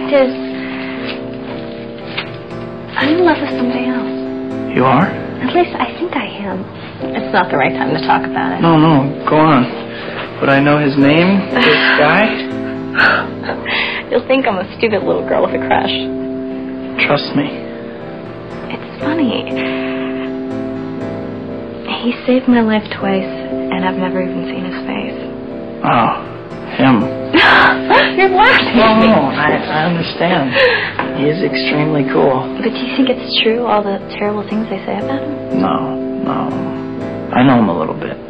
fact is, I'm in love with somebody else. You are? At least I think I am. It's not the right time to talk about it. No, go on. Would I know his name, this guy? You'll think I'm a stupid little girl with a crush. Trust me. It's funny. He saved my life twice, and I've never even seen his face. Oh, him. You're laughing. No, I understand. He is extremely cool. But do you think it's true, all the terrible things they say about him? No. I know him a little bit.